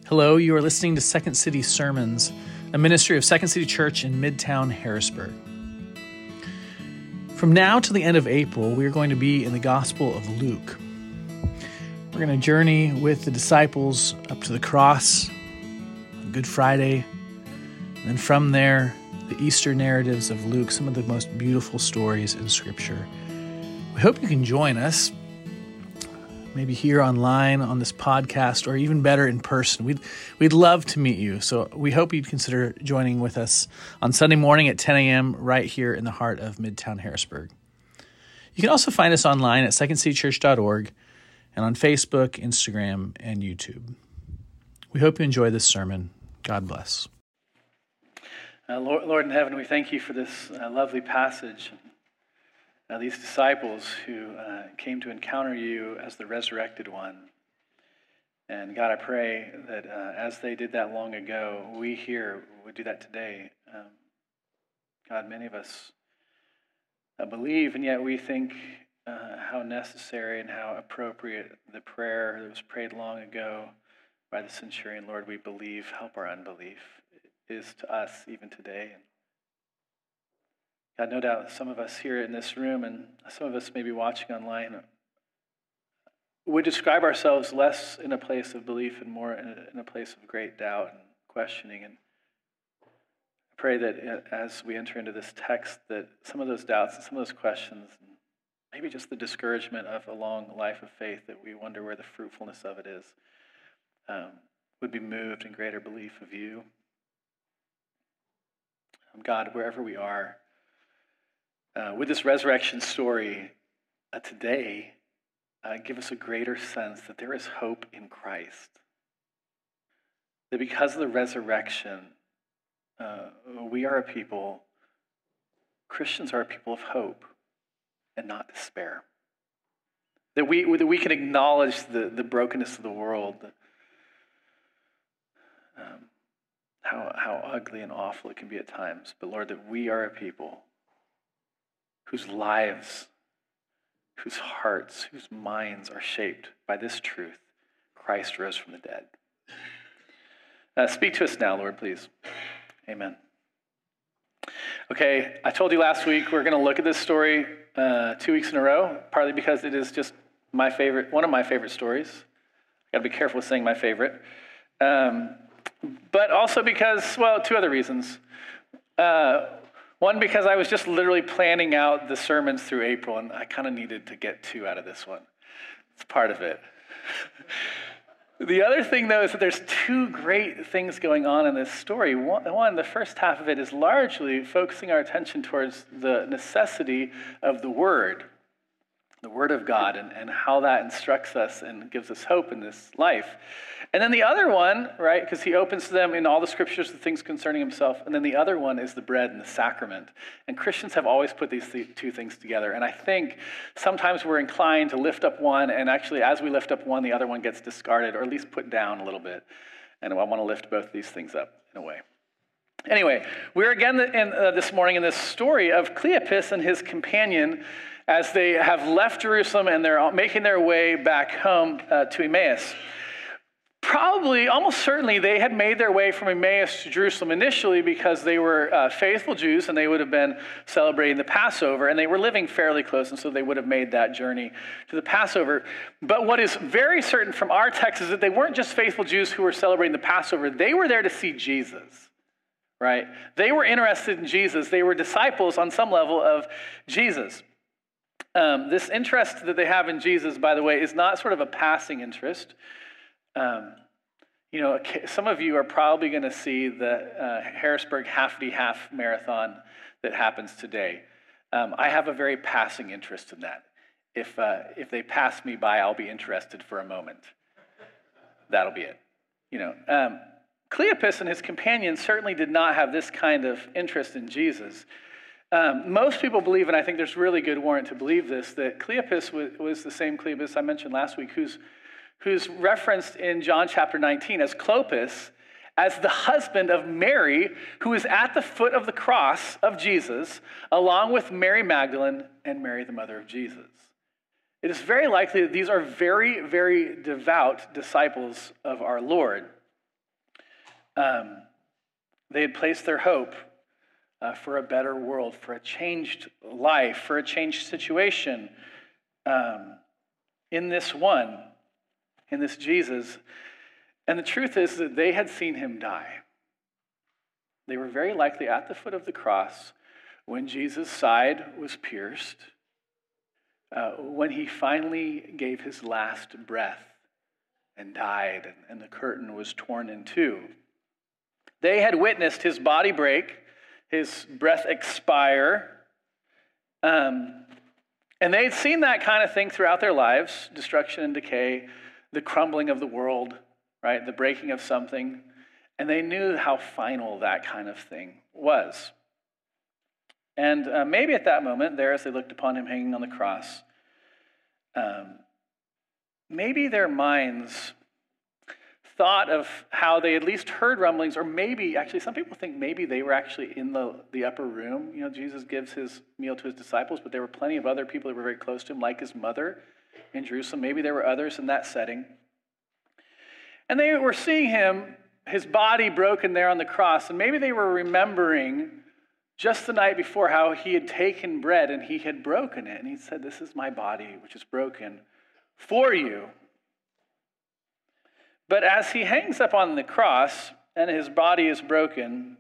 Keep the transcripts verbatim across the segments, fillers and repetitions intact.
Hello, you are listening to Second City Sermons, a ministry of Second City Church in Midtown Harrisburg. From now to the end of April, we are going to be in the Gospel of Luke. We're going to journey with the disciples up to the cross on Good Friday, and then from there, the Easter narratives of Luke, some of the most beautiful stories in Scripture. We hope you can join us, maybe here online on this podcast, or even better in person. We'd we'd love to meet you. So we hope you'd consider joining with us on Sunday morning at ten a.m. right here in the heart of Midtown Harrisburg. You can also find us online at second city church dot org and on Facebook, Instagram, and YouTube. We hope you enjoy this sermon. God bless. Uh, Lord, Lord in heaven, we thank you for this uh, lovely passage. Uh, these disciples who uh, came to encounter you as the resurrected one. And God, I pray that uh, as they did that long ago, we here would do that today. Um, God, many of us uh, believe, and yet we think uh, how necessary and how appropriate the prayer that was prayed long ago by the centurion, Lord, we believe, help our unbelief, is to us even today. God, no doubt some of us here in this room and some of us maybe watching online would describe ourselves less in a place of belief and more in a, in a place of great doubt and questioning. And I pray that as we enter into this text, that some of those doubts and some of those questions, and maybe just the discouragement of a long life of faith that we wonder where the fruitfulness of it is, um, would be moved in greater belief of you. Um, God, wherever we are, Uh, with this resurrection story uh, today, uh, give us a greater sense that there is hope in Christ. That because of the resurrection, uh, we are a people, Christians are a people of hope and not despair. That we, that we can acknowledge the, the brokenness of the world, um, how, how ugly and awful it can be at times. But Lord, that we are a people whose lives, whose hearts, whose minds are shaped by this truth. Christ rose from the dead. Uh, speak to us now, Lord, please. Amen. Okay, I told you last week we're going to look at this story uh, two weeks in a row, partly because it is just my favorite, one of my favorite stories. I've got to be careful with saying my favorite. Um, but also because, well, two other reasons. Uh, One, because I was just literally planning out the sermons through April, and I kind of needed to get two out of this one. It's part of it. The other thing, though, is that there's two great things going on in this story. One, the first half of it is largely focusing our attention towards the necessity of the Word, the Word of God, and, and how that instructs us and gives us hope in this life. And then the other one, right, because he opens to them in all the scriptures the things concerning himself, and then the other one is the bread and the sacrament. And Christians have always put these th- two things together. And I think sometimes we're inclined to lift up one, and actually as we lift up one, the other one gets discarded, or at least put down a little bit. And I want to lift both these things up in a way. Anyway, we're again in, uh, this morning in this story of Cleopas and his companion as they have left Jerusalem and they're making their way back home uh, to Emmaus. Probably, almost certainly, they had made their way from Emmaus to Jerusalem initially because they were uh, faithful Jews and they would have been celebrating the Passover, and they were living fairly close, and so they would have made that journey to the Passover. But what is very certain from our text is that they weren't just faithful Jews who were celebrating the Passover. They were there to see Jesus, right? They were interested in Jesus. They were disciples on some level of Jesus. Um, this interest that they have in Jesus, by the way, is not sort of a passing interest. Um, you know, some of you are probably going to see the uh, Harrisburg half-D-half marathon that happens today. Um, I have a very passing interest in that. If uh, if they pass me by, I'll be interested for a moment. That'll be it. You know, um, Cleopas and his companions certainly did not have this kind of interest in Jesus. Um, most people believe, and I think there's really good warrant to believe this, that Cleopas was, was the same Cleopas I mentioned last week, who's who's referenced in John chapter nineteen as Clopas, as the husband of Mary, who is at the foot of the cross of Jesus, along with Mary Magdalene and Mary, the mother of Jesus. It is very likely that these are very, very devout disciples of our Lord. Um, they had placed their hope uh, for a better world, for a changed life, for a changed situation um, in this one, in this Jesus. And the truth is that they had seen him die. They were very likely at the foot of the cross when Jesus' side was pierced, uh, when he finally gave his last breath and died, and, and the curtain was torn in two. They had witnessed his body break, his breath expire, um, and they had seen that kind of thing throughout their lives, destruction and decay, the crumbling of the world, right, the breaking of something, and they knew how final that kind of thing was. And uh, maybe at that moment, there as they looked upon him hanging on the cross, um, maybe their minds thought of how they at least heard rumblings, or maybe, actually, some people think maybe they were actually in the, the upper room. You know, Jesus gives his meal to his disciples, but there were plenty of other people that were very close to him, like his mother in Jerusalem. Maybe there were others in that setting. And they were seeing him, his body broken there on the cross, and maybe they were remembering just the night before how he had taken bread and he had broken it. And he said, "This is my body, which is broken for you." But as he hangs up on the cross and his body is broken,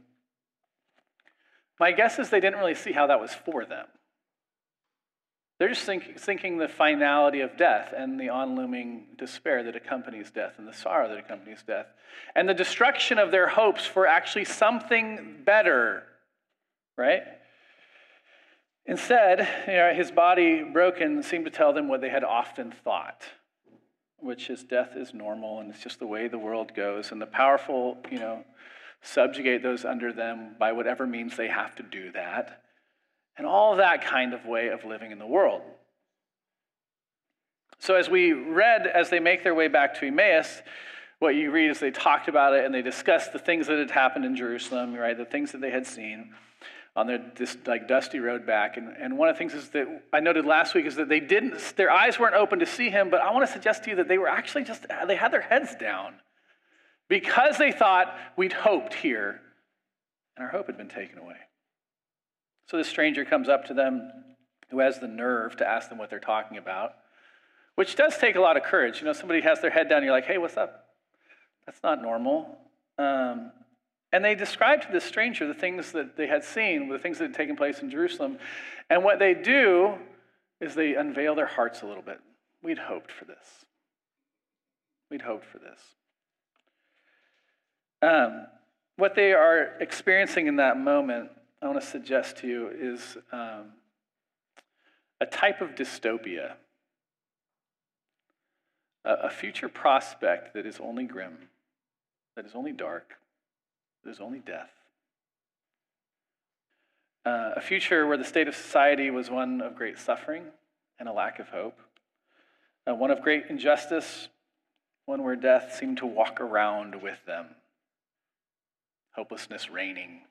my guess is they didn't really see how that was for them. They're just think, thinking the finality of death and the on-looming despair that accompanies death and the sorrow that accompanies death and the destruction of their hopes for actually something better, right? Instead, you know, his body broken seemed to tell them what they had often thought, which is death is normal and it's just the way the world goes, and the powerful, you know, subjugate those under them by whatever means they have to do that, and all that kind of way of living in the world. So as we read, as they make their way back to Emmaus, what you read is they talked about it and they discussed the things that had happened in Jerusalem, right? The things that they had seen on their this like dusty road back. And, and one of the things is that I noted last week is that they didn't, their eyes weren't open to see him, but I want to suggest to you that they were actually just, they had their heads down because they thought we'd hoped here and our hope had been taken away. So this stranger comes up to them who has the nerve to ask them what they're talking about, which does take a lot of courage. You know, somebody has their head down and you're like, "Hey, what's up?" That's not normal. Um, And they described to this stranger the things that they had seen, the things that had taken place in Jerusalem. And what they do is they unveil their hearts a little bit. We'd hoped for this. We'd hoped for this. Um, what they are experiencing in that moment, I want to suggest to you, is um, a type of dystopia, a, a future prospect that is only grim, that is only dark, there's only death. Uh, a future where the state of society was one of great suffering and a lack of hope. Uh, one of great injustice, one where death seemed to walk around with them. Hopelessness reigning.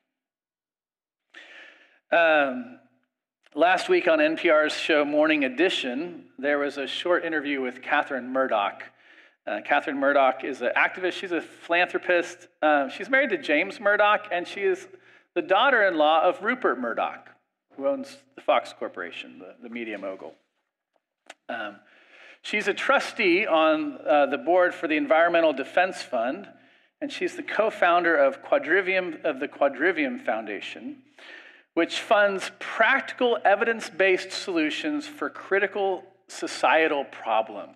Um, last week on N P R's show Morning Edition, there was a short interview with Catherine Murdoch. Uh, Catherine Murdoch is an activist. She's a philanthropist. Um, she's married to James Murdoch, and she is the daughter-in-law of Rupert Murdoch, who owns the Fox Corporation, the, the media mogul. Um, she's a trustee on uh, the board for the Environmental Defense Fund, and she's the co-founder of Quadrivium of the Quadrivium Foundation, which funds practical evidence-based solutions for critical societal problems.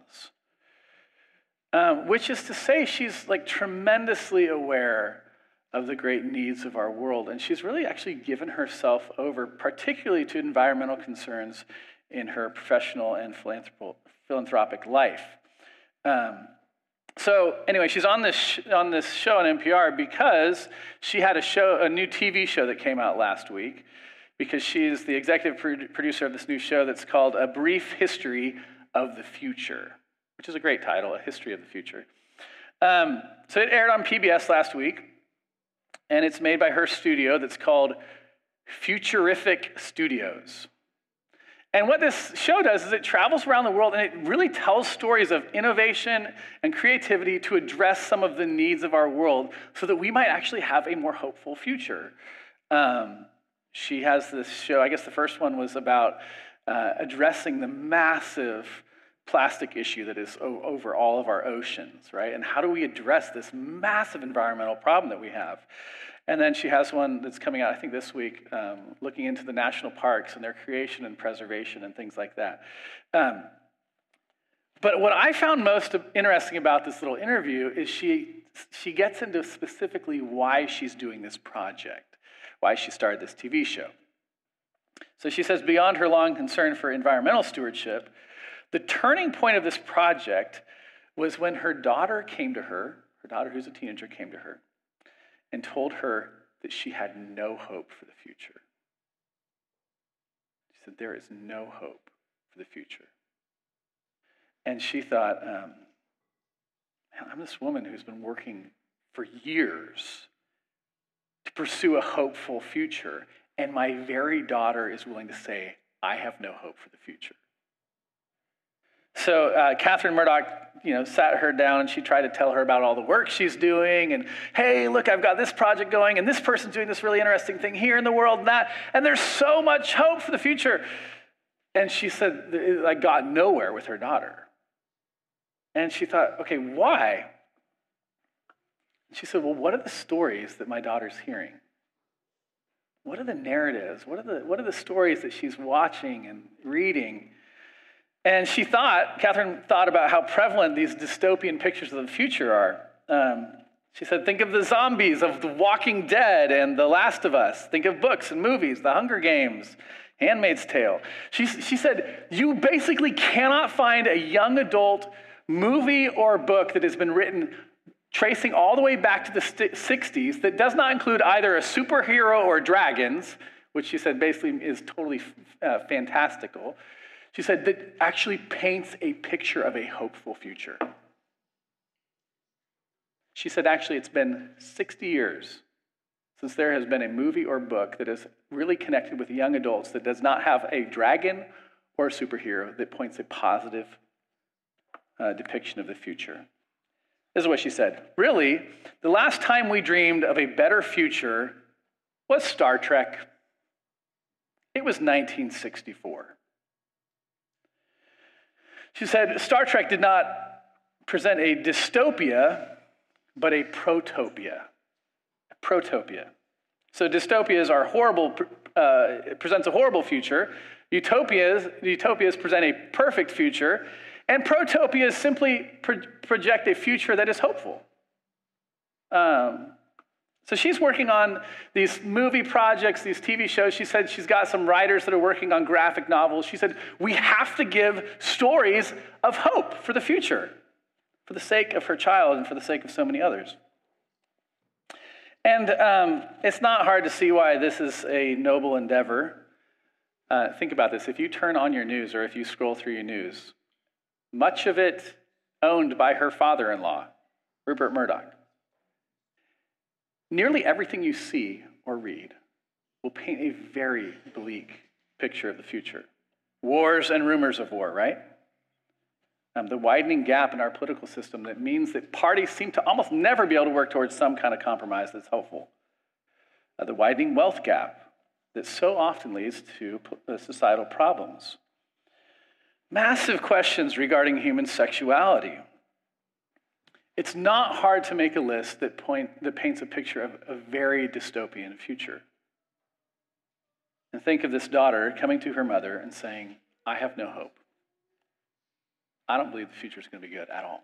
Um, which is to say, she's like tremendously aware of the great needs of our world. And she's really actually given herself over, particularly to environmental concerns in her professional and philanthropic life. Um, so anyway, she's on this sh- on this show on N P R because she had a show, a new T V show that came out last week, because she's the executive pro- producer of this new show that's called A Brief History of the Future, which is a great title, A History of the Future. Um, so it aired on P B S last week, and it's made by her studio that's called Futurific Studios. And what this show does is it travels around the world and it really tells stories of innovation and creativity to address some of the needs of our world so that we might actually have a more hopeful future. Um, she has this show, I guess the first one was about uh, addressing the massive plastic issue that is o- over all of our oceans, right? And how do we address this massive environmental problem that we have? And then she has one that's coming out, I think this week, um, looking into the national parks and their creation and preservation and things like that. Um, but what I found most interesting about this little interview is she she gets into specifically why she's doing this project, why she started this T V show. So she says, beyond her long concern for environmental stewardship, the turning point of this project was when her daughter came to her, her daughter who's a teenager came to her, and told her that she had no hope for the future. She said, there is no hope for the future. And she thought, um, man, I'm this woman who's been working for years to pursue a hopeful future, and my very daughter is willing to say, I have no hope for the future. So uh, Catherine Murdoch, you know, sat her down and she tried to tell her about all the work she's doing and, hey, look, I've got this project going and this person's doing this really interesting thing here in the world and that, and there's so much hope for the future. And she said, I got nowhere with her daughter. And she thought, okay, why? She said, well, what are the stories that my daughter's hearing? What are the narratives? What are the, what are the stories that she's watching and reading? And she thought, Catherine thought about how prevalent these dystopian pictures of the future are. Um, she said, think of the zombies of The Walking Dead and The Last of Us. Think of books and movies, The Hunger Games, Handmaid's Tale. She, she said, you basically cannot find a young adult movie or book that has been written tracing all the way back to the sixties that does not include either a superhero or dragons, which she said basically is totally uh, fantastical. She said that actually paints a picture of a hopeful future. She said actually it's been sixty years since there has been a movie or book that is really connected with young adults that does not have a dragon or a superhero that points a positive uh, depiction of the future. This is what she said. Really, the last time we dreamed of a better future was Star Trek. It was nineteen sixty-four. She said, Star Trek did not present a dystopia, but a protopia. A protopia. So dystopias are horrible, uh, it presents a horrible future. Utopias, utopias present a perfect future. And protopias simply pro- project a future that is hopeful. Um, so she's working on these movie projects, these T V shows. She said she's got some writers that are working on graphic novels. She said, we have to give stories of hope for the future, for the sake of her child and for the sake of so many others. And um, it's not hard to see why this is a noble endeavor. Uh, think about this. If you turn on your news or if you scroll through your news, much of it owned by her father-in-law, Rupert Murdoch. Nearly everything you see or read will paint a very bleak picture of the future. Wars and rumors of war, right? Um, the widening gap in our political system that means that parties seem to almost never be able to work towards some kind of compromise that's hopeful. Uh, the widening wealth gap that so often leads to uh, societal problems. Massive questions regarding human sexuality. It's not hard to make a list that, point, that paints a picture of a very dystopian future. And think of this daughter coming to her mother and saying, I have no hope. I don't believe the future is going to be good at all.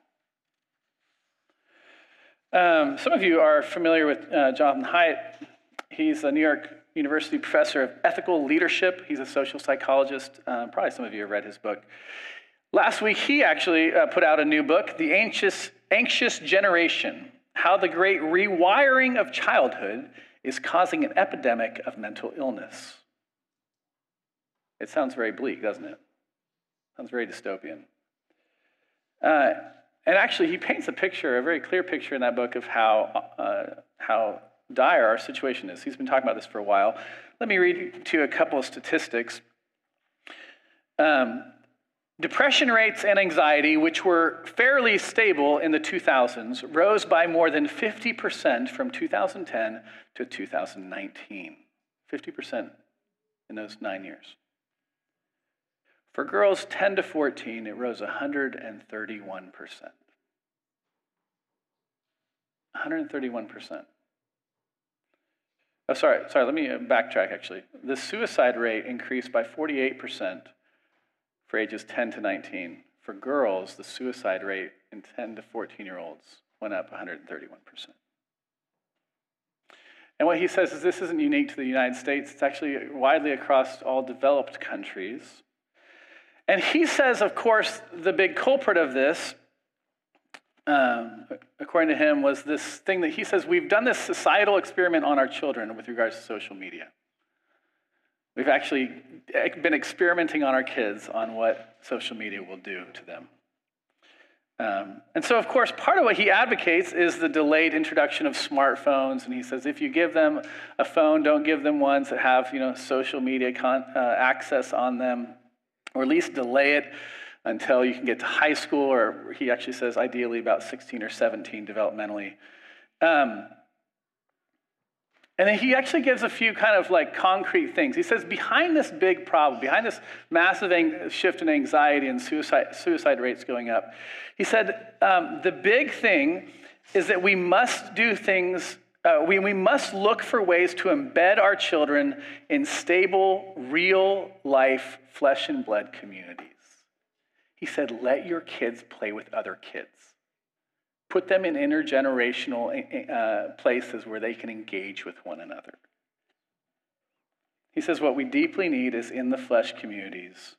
Um, some of you are familiar with uh, Jonathan Haidt. He's a New York University professor of ethical leadership. He's a social psychologist. Uh, probably some of you have read his book. Last week, he actually uh, put out a new book, The Anxious, Anxious Generation, How the Great Rewiring of Childhood is Causing an Epidemic of Mental Illness. It sounds very bleak, doesn't it? Sounds very dystopian. Uh, and actually, he paints a picture, a very clear picture in that book of how uh, how dire our situation is. He's been talking about this for a while. Let me read to you a couple of statistics. Um, depression rates and anxiety, which were fairly stable in the two thousands, rose by more than fifty percent from two thousand ten to two thousand nineteen. fifty percent in those nine years. For girls ten to fourteen, it rose one hundred thirty-one percent. one hundred thirty-one percent. Oh, sorry, sorry, let me backtrack actually. The suicide rate increased by forty-eight percent for ages ten to nineteen. For girls, the suicide rate in ten to fourteen-year-olds went up one hundred thirty-one percent. And what he says is this isn't unique to the United States. It's actually widely across all developed countries. And he says, of course, the big culprit of this, um, according to him, was this thing that he says, we've done this societal experiment on our children with regards to social media. We've actually been experimenting on our kids on what social media will do to them. Um, and so, of course, part of what he advocates is the delayed introduction of smartphones. And he says, if you give them a phone, don't give them ones that have, you know, social media con- uh, access on them, or at least delay it until you can get to high school, or he actually says ideally about sixteen or seventeen developmentally. Um, and then he actually gives a few kind of like concrete things. He says behind this big problem, behind this massive ang- shift in anxiety and suicide, suicide rates going up, he said um, the big thing is that we must do things, uh, we, we must look for ways to embed our children in stable, real life, flesh and blood communities. He said, let your kids play with other kids. Put them in intergenerational uh, places where they can engage with one another. He says what we deeply need is in the flesh communities.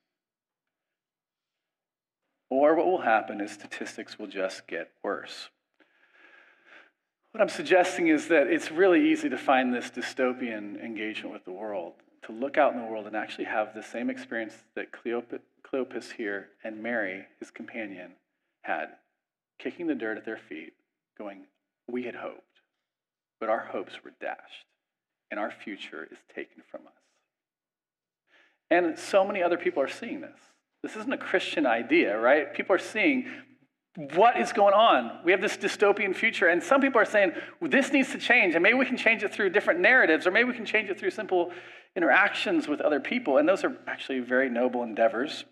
Or what will happen is statistics will just get worse. What I'm suggesting is that it's really easy to find this dystopian engagement with the world, to look out in the world and actually have the same experience that Cleopas, Cleopas here and Mary, his companion, had, kicking the dirt at their feet, going, we had hoped, but our hopes were dashed, and our future is taken from us. And so many other people are seeing this. This isn't a Christian idea, right? People are seeing what is going on. We have this dystopian future, and some people are saying, well, this needs to change, and maybe we can change it through different narratives, or maybe we can change it through simple interactions with other people, and those are actually very noble endeavors.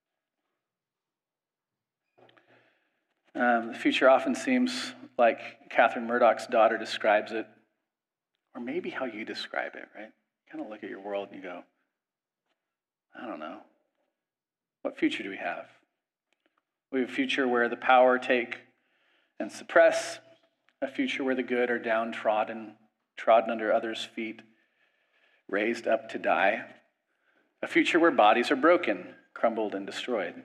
Um, the future often seems like Catherine Murdoch's daughter describes it, or maybe how you describe it, right? You kind of look at your world and you go, I don't know. What future do we have? We have a future where the power take and suppress, a future where the good are downtrodden, trodden under others' feet, raised up to die, a future where bodies are broken, crumbled, and destroyed.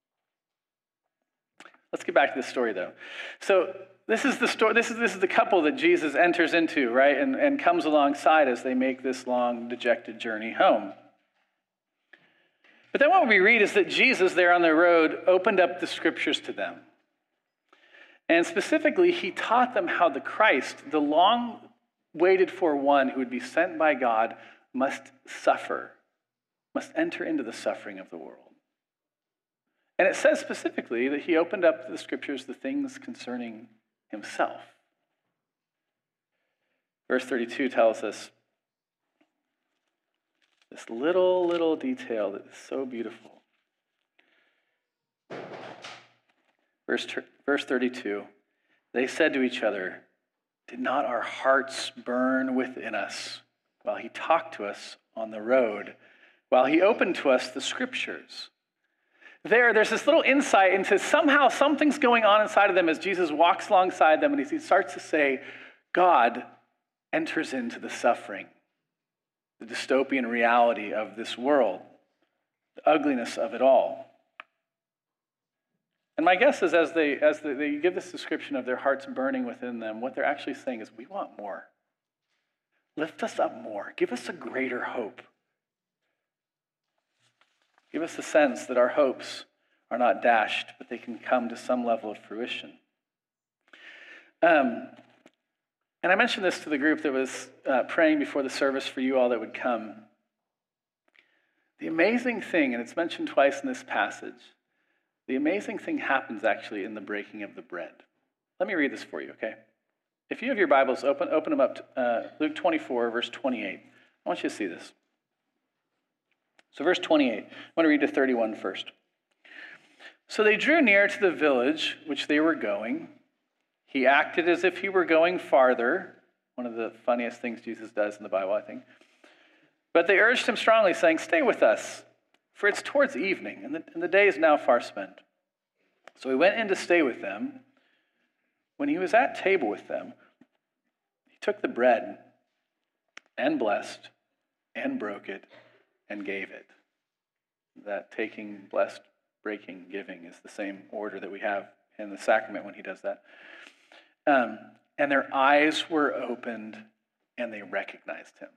Let's get back to this story, though. So this is the story. This is this is the couple that Jesus enters into, right, and, and comes alongside as they make this long, dejected journey home. But then what we read is that Jesus, there on the road, opened up the scriptures to them. And specifically, he taught them how the Christ, the long-waited for one who would be sent by God, must suffer, must enter into the suffering of the world. And it says specifically that he opened up the scriptures, the things concerning himself. Verse thirty-two tells us this little, little detail that is so beautiful. Verse, verse thirty-two, they said to each other, did not our hearts burn within us while he talked to us on the road, while he opened to us the scriptures? There, there's this little insight into somehow something's going on inside of them as Jesus walks alongside them and he starts to say, God enters into the suffering, the dystopian reality of this world, the ugliness of it all. And my guess is as they as they, they give this description of their hearts burning within them, what they're actually saying is, we want more. Lift us up more. Give us a greater hope. Give us the sense that our hopes are not dashed, but they can come to some level of fruition. Um, and I mentioned this to the group that was uh, praying before the service for you all that would come. The amazing thing, and it's mentioned twice in this passage, the amazing thing happens actually in the breaking of the bread. Let me read this for you, okay? If you have your Bibles, open, open them up to uh, Luke twenty-four, verse twenty-eight. I want you to see this. So verse twenty-eight, I want to read to thirty-one first. So they drew near to the village which they were going. He acted as if he were going farther. One of the funniest things Jesus does in the Bible, I think. But they urged him strongly, saying, "Stay with us, for it's towards evening, and the, and the day is now far spent." So he went in to stay with them. When he was at table with them, he took the bread and blessed and broke it and gave it. That taking, blessed, breaking, giving is the same order that we have in the sacrament when he does that. Um, and their eyes were opened and they recognized him.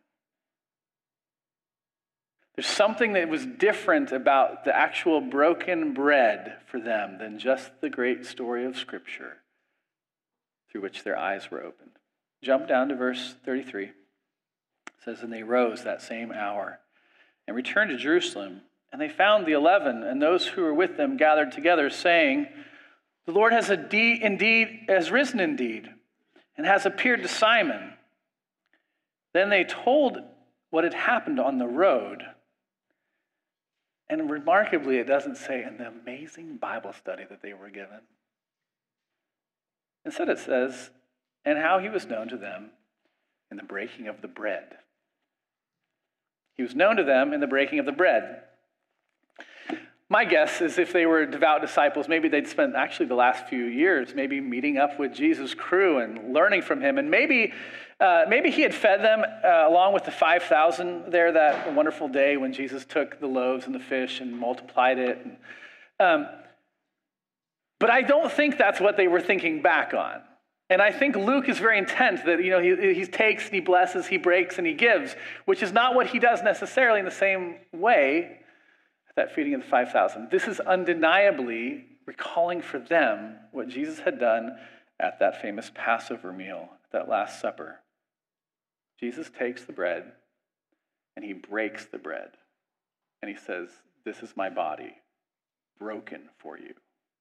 There's something that was different about the actual broken bread for them than just the great story of Scripture through which their eyes were opened. Jump down to verse thirty-three. It says, "And they rose that same hour and returned to Jerusalem. And they found the eleven and those who were with them gathered together, saying, 'The Lord has indeed has risen indeed, and has appeared to Simon.' Then they told what had happened on the road." And remarkably, it doesn't say in the amazing Bible study that they were given. Instead, it says, "And how he was known to them in the breaking of the bread." He was known to them in the breaking of the bread. My guess is if they were devout disciples, maybe they'd spent actually the last few years maybe meeting up with Jesus' crew and learning from him. And maybe uh, maybe he had fed them uh, along with the five thousand there that wonderful day when Jesus took the loaves and the fish and multiplied it. And, um, but I don't think that's what they were thinking back on. And I think Luke is very intent that, you know, he, he takes, he blesses, he breaks, and he gives, which is not what he does necessarily in the same way at that feeding of the five thousand. This is undeniably recalling for them what Jesus had done at that famous Passover meal, at that Last Supper. Jesus takes the bread and he breaks the bread. And he says, "This is my body, broken for you."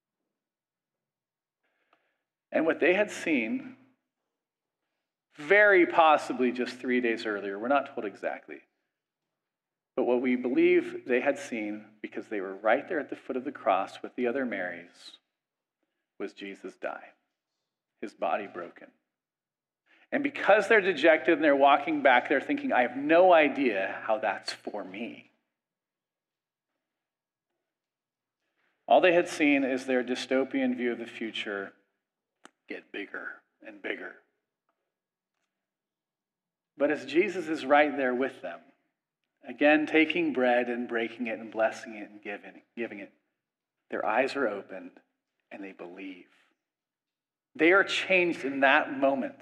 And what they had seen, very possibly just three days earlier, we're not told exactly, but what we believe they had seen, because they were right there at the foot of the cross with the other Marys, was Jesus die, his body broken. And because they're dejected and they're walking back, they're thinking, "I have no idea how that's for me." All they had seen is their dystopian view of the future get bigger and bigger. But as Jesus is right there with them, again taking bread and breaking it and blessing it and giving, giving it, their eyes are opened and they believe. They are changed in that moment.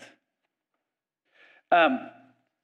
Um,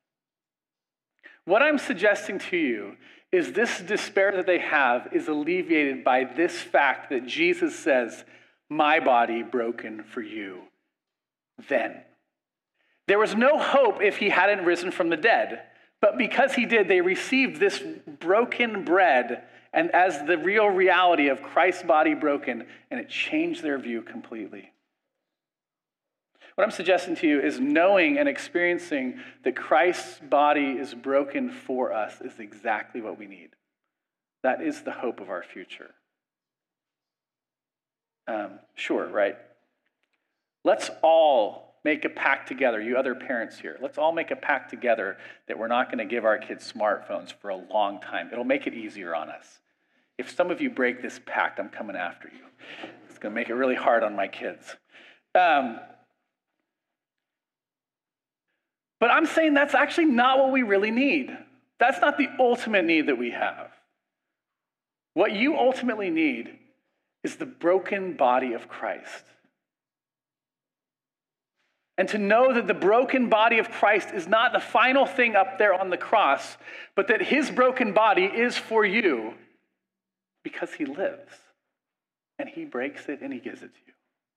what I'm suggesting to you is this despair that they have is alleviated by this fact that Jesus says, "My body broken for you." Then there was no hope if he hadn't risen from the dead, but because he did, they received this broken bread and as the real reality of Christ's body broken, and it changed their view completely. What I'm suggesting to you is knowing and experiencing that Christ's body is broken for us is exactly what we need. That is the hope of our future. Um, sure, right? Let's all make a pact together, you other parents here. Let's all make a pact together that we're not going to give our kids smartphones for a long time. It'll make it easier on us. If some of you break this pact, I'm coming after you. It's going to make it really hard on my kids. Um, but I'm saying that's actually not what we really need. That's not the ultimate need that we have. What you ultimately need is the broken body of Christ. And to know that the broken body of Christ is not the final thing up there on the cross, but that his broken body is for you because he lives. And he breaks it and he gives it to you.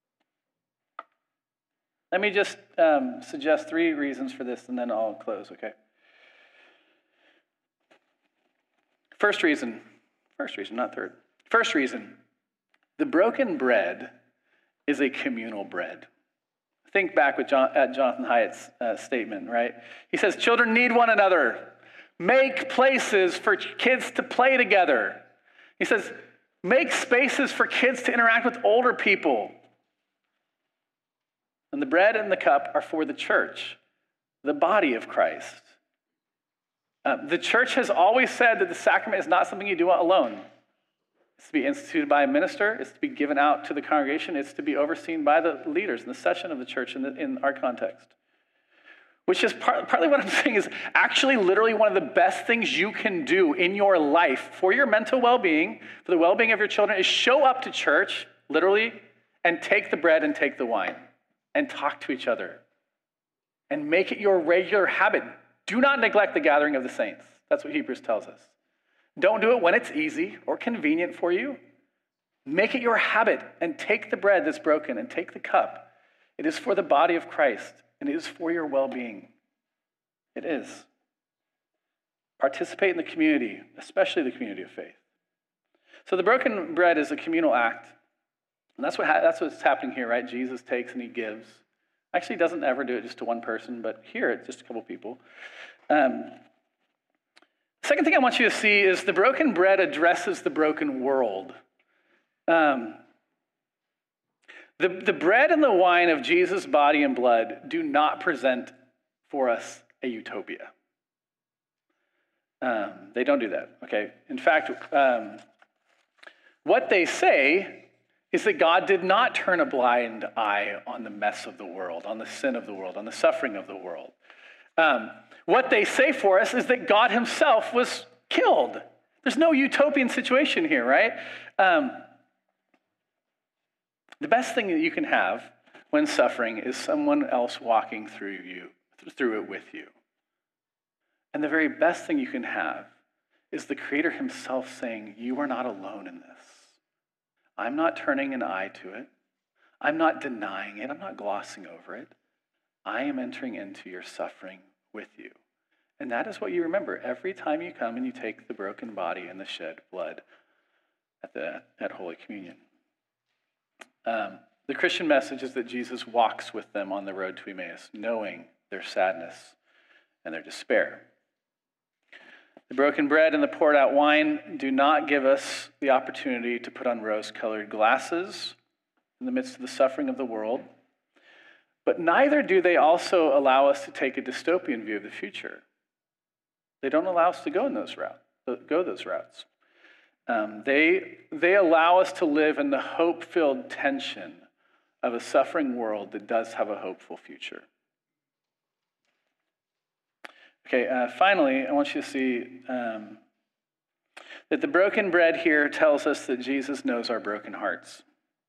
Let me just um, suggest three reasons for this and then I'll close, okay? First reason, first reason, not third. First reason, the broken bread is a communal bread. Think back with John, at Jonathan Hyatt's uh, statement, right? He says, children need one another. Make places for kids to play together. He says, make spaces for kids to interact with older people. And the bread and the cup are for the church, the body of Christ. Uh, the church has always said that the sacrament is not something you do alone. It's to be instituted by a minister. It's to be given out to the congregation. It's to be overseen by the leaders in the session of the church in, the, in our context. Which is part, partly what I'm saying is actually literally one of the best things you can do in your life for your mental well-being, for the well-being of your children, is show up to church, literally, and take the bread and take the wine and talk to each other and make it your regular habit. Do not neglect the gathering of the saints. That's what Hebrews tells us. Don't do it when it's easy or convenient for you. Make it your habit and take the bread that's broken and take the cup. It is for the body of Christ, and it is for your well-being. It is. Participate in the community, especially the community of faith. So the broken bread is a communal act, and that's what ha- that's what's happening here, right? Jesus takes and he gives. Actually, he doesn't ever do it just to one person, but here it's just a couple people. Um, Second thing I want you to see is the broken bread addresses the broken world. Um, the, the bread and the wine of Jesus' body and blood do not present for us a utopia. Um, they don't do that, okay? In fact, um, what they say is that God did not turn a blind eye on the mess of the world, on the sin of the world, on the suffering of the world. Um, What they say for us is that God himself was killed. There's no utopian situation here, right? Um, the best thing that you can have when suffering is someone else walking through you, through it with you. And the very best thing you can have is the Creator himself saying, you are not alone in this. I'm not turning an eye to it. I'm not denying it. I'm not glossing over it. I am entering into your suffering with you. And that is what you remember every time you come and you take the broken body and the shed blood at, the, at Holy Communion. Um, the Christian message is that Jesus walks with them on the road to Emmaus, knowing their sadness and their despair. The broken bread and the poured out wine do not give us the opportunity to put on rose-colored glasses in the midst of the suffering of the world, but neither do they also allow us to take a dystopian view of the future. They don't allow us to go in those routes, go those routes. Um, they, they allow us to live in the hope-filled tension of a suffering world that does have a hopeful future. Okay, uh, finally, I want you to see um, that the broken bread here tells us that Jesus knows our broken hearts.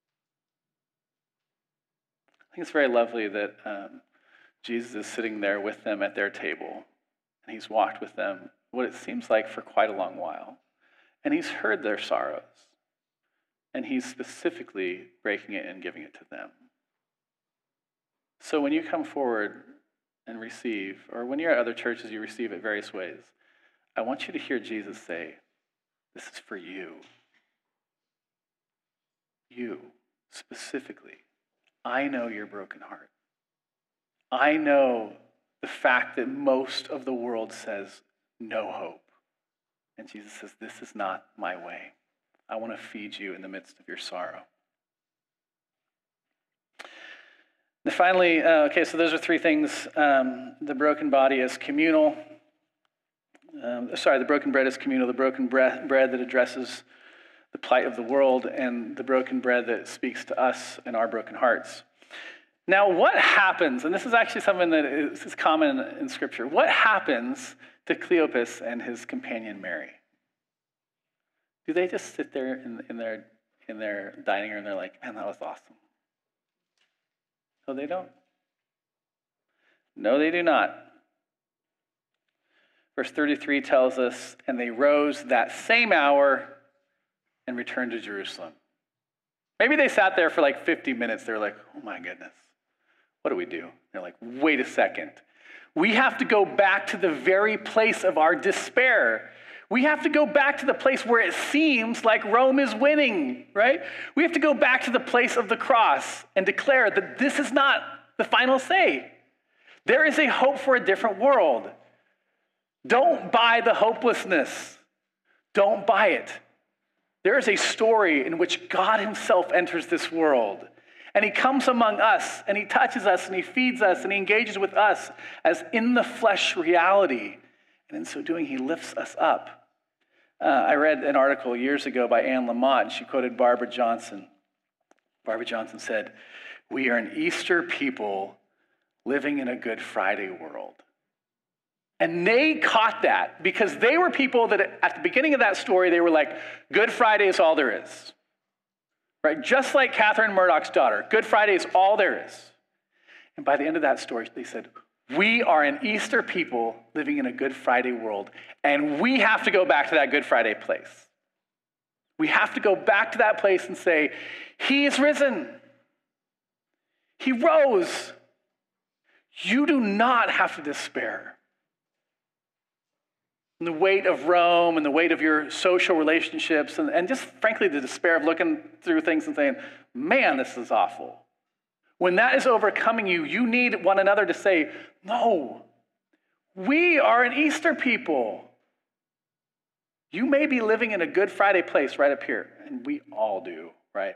I think it's very lovely that um, Jesus is sitting there with them at their table, and he's walked with them what it seems like for quite a long while, and he's heard their sorrows, and he's specifically breaking it and giving it to them. So when you come forward and receive, or when you're at other churches, you receive it various ways, I want you to hear Jesus say, this is for you. You, specifically. I know your broken heart. I know the fact that most of the world says no hope. And Jesus says, this is not my way. I want to feed you in the midst of your sorrow. And finally, uh, okay, so those are three things. Um, the broken body is communal. Um, sorry, the broken bread is communal. The broken bread, bread that addresses the plight of the world, and the broken bread that speaks to us and our broken hearts. Now, what happens, and this is actually something that is, is common in, in Scripture, what happens to Cleopas and his companion Mary? Do they just sit there in, in, their, in their dining room and they're like, man, that was awesome? No, they don't. No, they do not. Verse thirty-three tells us, and they rose that same hour and returned to Jerusalem. Maybe they sat there for like fifty minutes. They're like, oh my goodness, what do we do? They're like, wait a second. We have to go back to the very place of our despair. We have to go back to the place where it seems like Rome is winning, right? We have to go back to the place of the cross and declare that this is not the final say. There is a hope for a different world. Don't buy the hopelessness. Don't buy it. There is a story in which God himself enters this world. And he comes among us, and he touches us, and he feeds us, and he engages with us as in the flesh reality. And in so doing, he lifts us up. Uh, I read an article years ago by Anne Lamott. She quoted Barbara Johnson. Barbara Johnson said, "We are an Easter people living in a Good Friday world." And they caught that because they were people that at the beginning of that story, they were like, Good Friday is all there is. Right? Just like Catherine Murdoch's daughter, Good Friday is all there is. And by the end of that story, they said, we are an Easter people living in a Good Friday world, and we have to go back to that Good Friday place. We have to go back to that place and say, he is risen. He rose. You do not have to despair. And the weight of Rome and the weight of your social relationships and, and just frankly the despair of looking through things and saying, man, this is awful. When that is overcoming you, you need one another to say, no, we are an Easter people. You may be living in a Good Friday place right up here, and we all do, right?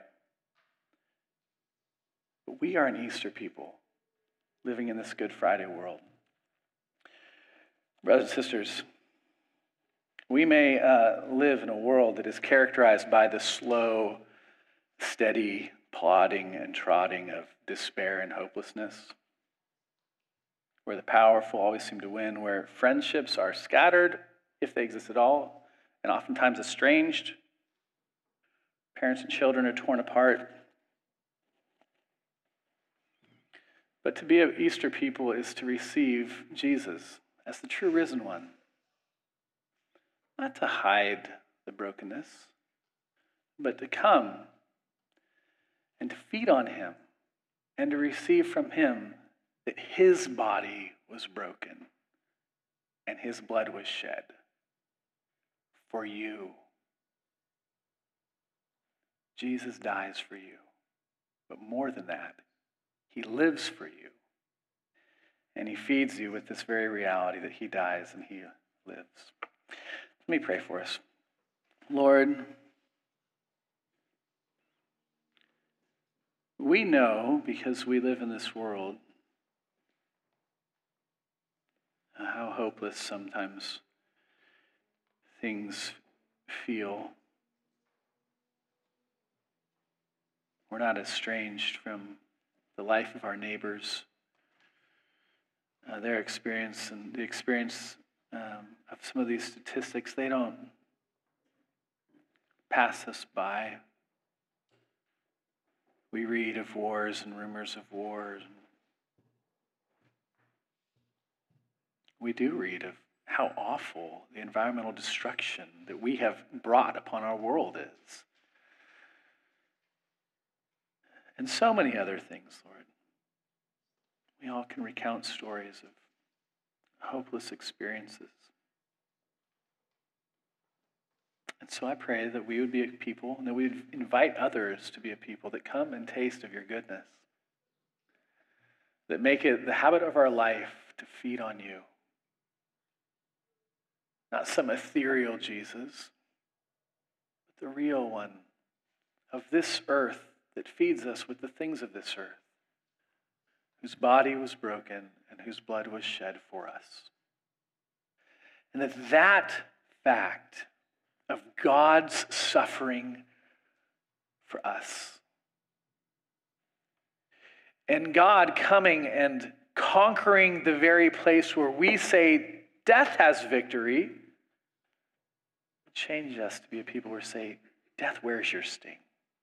But we are an Easter people living in this Good Friday world. Brothers and sisters, we may uh, live in a world that is characterized by the slow, steady plodding and trotting of despair and hopelessness, where the powerful always seem to win, where friendships are scattered, if they exist at all, and oftentimes estranged. Parents and children are torn apart. But to be an Easter people is to receive Jesus as the true risen one. Not to hide the brokenness, but to come and to feed on him and to receive from him that his body was broken and his blood was shed for you. Jesus dies for you, but more than that, he lives for you. And he feeds you with this very reality that he dies and he lives. Let me pray for us. Lord, we know, because we live in this world, how hopeless sometimes things feel. We're not estranged from the life of our neighbors, uh, their experience and the experience um, of some of these statistics. They don't pass us by. We read of wars and rumors of wars. We do read of how awful the environmental destruction that we have brought upon our world is. And so many other things, Lord. We all can recount stories of hopeless experiences. And so I pray that we would be a people and that we would invite others to be a people that come and taste of your goodness, that make it the habit of our life to feed on you. Not some ethereal Jesus, but the real one of this earth that feeds us with the things of this earth, whose body was broken and whose blood was shed for us. And that that fact of God's suffering for us, and God coming and conquering the very place where we say death has victory, change us to be a people who say, death, where's your sting?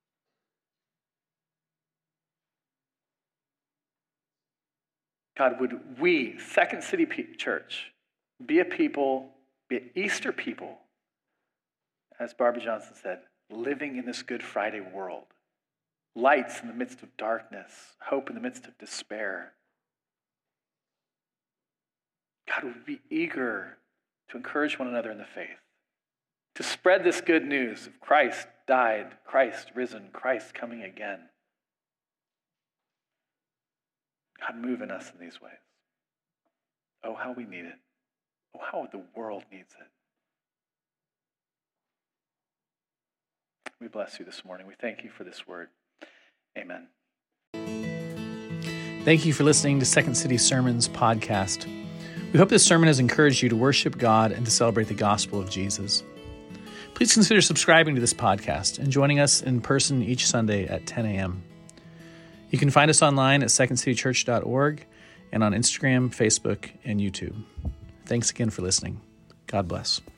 God, would we, Second City Church, be a people, be an Easter people, as Barbara Johnson said, living in this Good Friday world. Lights in the midst of darkness, hope in the midst of despair. God, would be eager to encourage one another in the faith, to spread this good news of Christ died, Christ risen, Christ coming again. God, move in us in these ways. Oh, how we need it. Oh, how the world needs it. We bless you this morning. We thank you for this word. Amen. Thank you for listening to Second City Sermons podcast. We hope this sermon has encouraged you to worship God and to celebrate the gospel of Jesus. Please consider subscribing to this podcast and joining us in person each Sunday at ten a.m. You can find us online at second city church dot org and on Instagram, Facebook, and YouTube. Thanks again for listening. God bless.